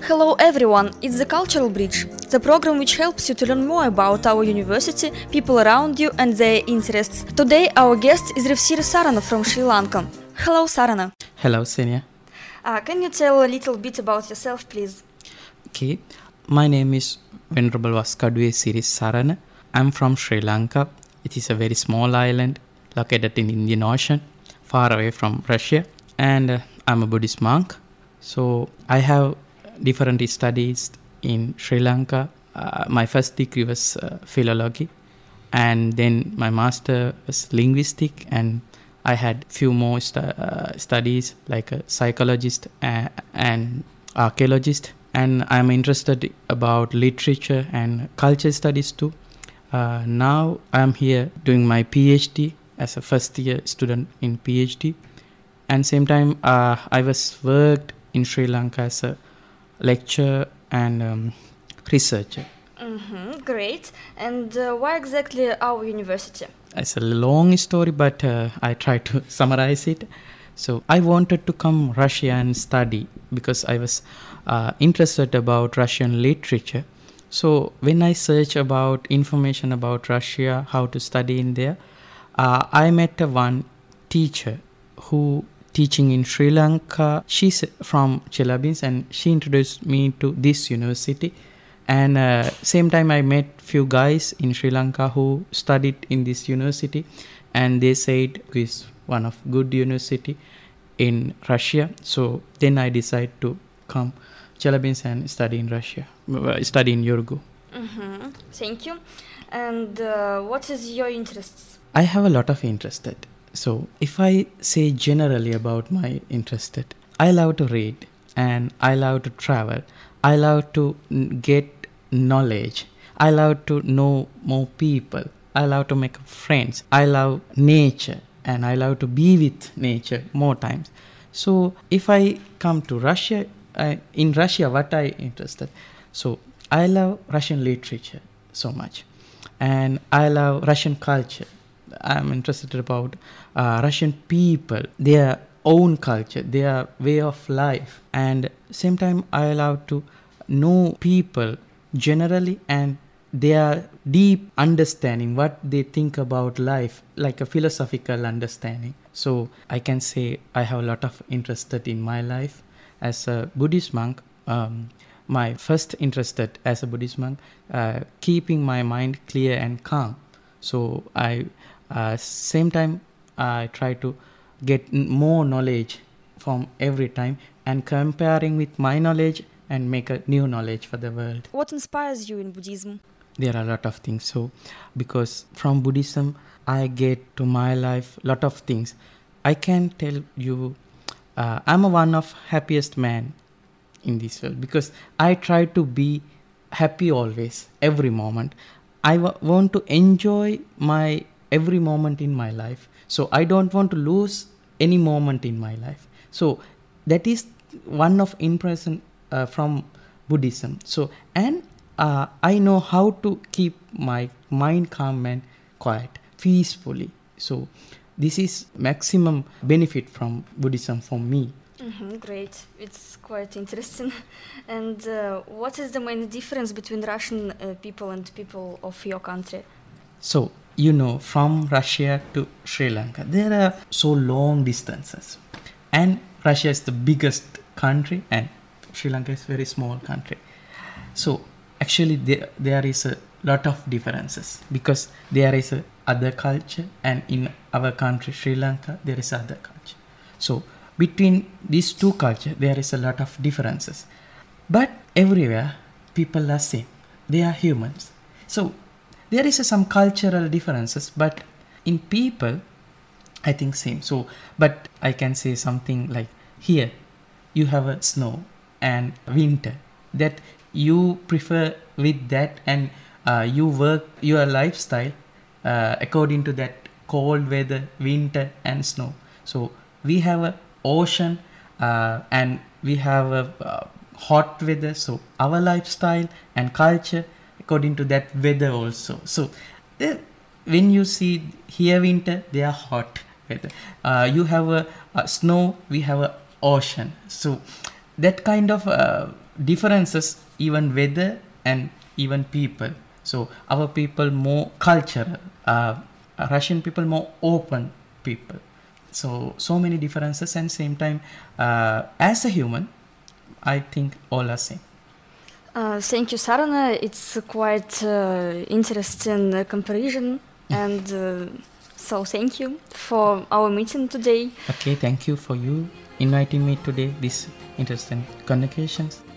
Hello everyone, it's the Cultural Bridge, the program which helps you to learn more about our university, people around you and their interests. Today our guest is Revsiri Sarana from Sri Lanka. Hello Sarana. Hello Senia. Can you tell a little bit about yourself, please? Okay, my name is Venerable Vaskadwe Siri Sarana. I'm from Sri Lanka. It is a very small island located in Indian Ocean, far away from Russia, and I'm a Buddhist monk. So I have different studies in Sri Lanka. My first degree was philology, and then my master was linguistic, and I had few more studies like a psychologist and archaeologist, and I'm interested about literature and culture studies too. Now I'm here doing my PhD as a first year student in PhD, and same time I was worked in Sri Lanka as a lecturer and researcher. Great. And why exactly our university? It's a long story, but I try to summarize it. So I wanted to come Russia and study because I was interested about Russian literature. So when I search about information about Russia, how to study in there, I met one teacher who teaching in Sri Lanka. She's from Chelyabinsk and she introduced me to this university. And same time I met few guys in Sri Lanka who studied in this university, and they said it's one of good university in Russia. So then I decided to come Chelyabinsk and study in Russia, study in Yurgu. Thank you. And what is your interests? I have a lot of interested. So if I say generally about my interested, I love to read and I love to travel. I love to get knowledge. I love to know more people. I love to make friends. I love nature and I love to be with nature more times. So if I come to Russia, in Russia what I interested? So I love Russian literature so much, and I love Russian culture. I'm interested about Russian people, their own culture, their way of life, and same time I love to know people generally and their deep understanding, what they think about life, like a philosophical understanding. So I can say I have a lot of interest in my life as a Buddhist monk. My first interest as a Buddhist monk, keeping my mind clear and calm. So I same time I try to get more knowledge from every time and comparing with my knowledge and make a new knowledge for the world. What inspires you in Buddhism? There are a lot of things. So because from Buddhism I get to my life lot of things. I can tell you I'm one of happiest man in this world because I try to be happy always, every moment. I want to enjoy my every moment in my life. So I don't want to lose any moment in my life. So that is one of impression from Buddhism. So and I know how to keep my mind calm and quiet, peacefully. So this is maximum benefit from Buddhism for me. Great, it's quite interesting. And what is the main difference between Russian people and people of your country? So, from Russia to Sri Lanka, there are so long distances. And Russia is the biggest country and Sri Lanka is a very small country. So, actually there is a lot of differences because there is a other culture, and in our country, Sri Lanka, there is other culture. So, between these two cultures, there is a lot of differences. But everywhere, people are same. They are humans. So, there is some cultural differences, but in people, I think same. So, but I can say something like here, you have a snow and winter that you prefer with that, and you work your lifestyle according to that cold weather, winter and snow. So, we have a ocean and we have a hot weather. So, our lifestyle and culture according to that weather also. So when you see here winter, they are hot weather. You have a snow, we have a ocean. So that kind of differences, even weather and even people. So our people more cultural, Russian people more open people. So many differences, and same time, as a human, I think all are same. Thank you, Sarana. It's quite interesting comparison, and so thank you for our meeting today. Okay, thank you for you inviting me today. This interesting communications.